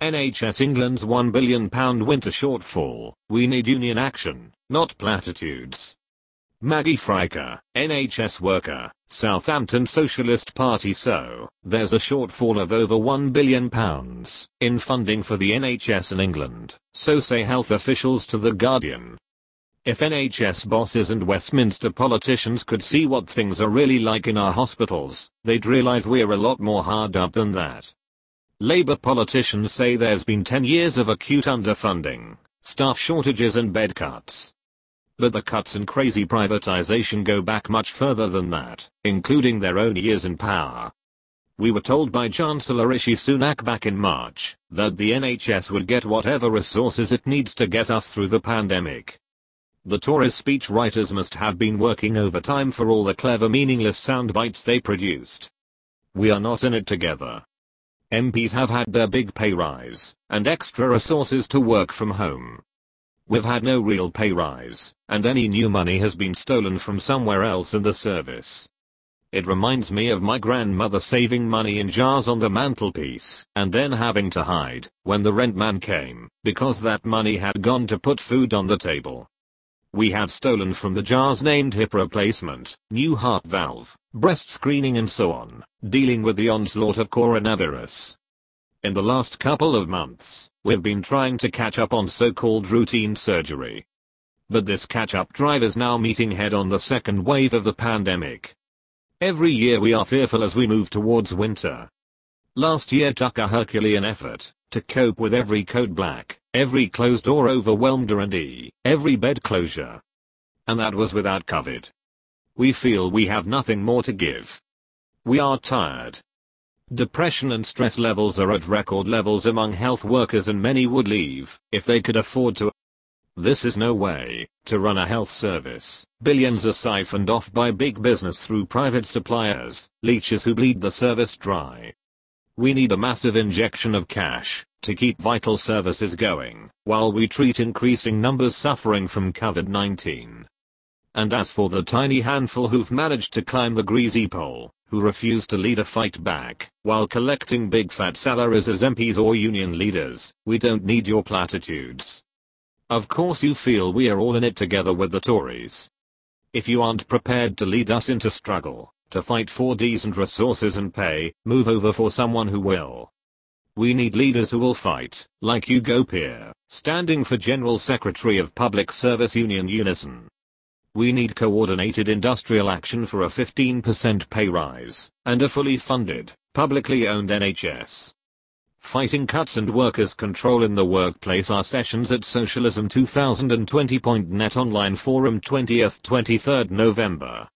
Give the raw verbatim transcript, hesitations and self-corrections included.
N H S England's one billion pound winter shortfall. We need union action, not platitudes. Maggie Fricker, N H S worker, Southampton Socialist Party. So, there's a shortfall of over one billion pounds in funding for the N H S in England, so say health officials to The Guardian. If N H S bosses and Westminster politicians could see what things are really like in our hospitals, they'd realise we're a lot more hard up than that. Labour politicians say there's been ten years of acute underfunding, staff shortages and bed cuts. But the cuts and crazy privatisation go back much further than that, including their own years in power. We were told by Chancellor Rishi Sunak back in March that the N H S would get whatever resources it needs to get us through the pandemic. The Tories speechwriters must have been working overtime for all the clever meaningless sound bites they produced. We are not in it together. M Ps have had their big pay rise and extra resources to work from home. We've had no real pay rise, and any new money has been stolen from somewhere else in the service. It reminds me of my grandmother saving money in jars on the mantelpiece and then having to hide when the rent man came because that money had gone to put food on the table. We have stolen from the jars named hip replacement, new heart valve, breast screening and so on, dealing with the onslaught of coronavirus. In the last couple of months, we've been trying to catch up on so-called routine surgery. But this catch-up drive is now meeting head-on the second wave of the pandemic. Every year we are fearful as we move towards winter. Last year took a Herculean effort to cope with every code black, every closed door overwhelmed R and D, every bed closure. And that was without COVID. We feel we have nothing more to give. We are tired. Depression and stress levels are at record levels among health workers and many would leave if they could afford to. This is no way to run a health service. Billions are siphoned off by big business through private suppliers, leeches who bleed the service dry. We need a massive injection of cash to keep vital services going while we treat increasing numbers suffering from COVID nineteen. And as for the tiny handful who've managed to climb the greasy pole, who refuse to lead a fight back while collecting big fat salaries as M Ps or union leaders, we don't need your platitudes. Of course you feel we are all in it together with the Tories. If you aren't prepared to lead us into struggle, to fight for decent resources and pay, move over for someone who will. We need leaders who will fight, like Hugo Peer, standing for General Secretary of Public Service Union Unison. We need coordinated industrial action for a fifteen percent pay rise, and a fully funded, publicly owned N H S. Fighting cuts and workers' control in the workplace are sessions at socialism twenty twenty dot net online forum twentieth to twenty-third November.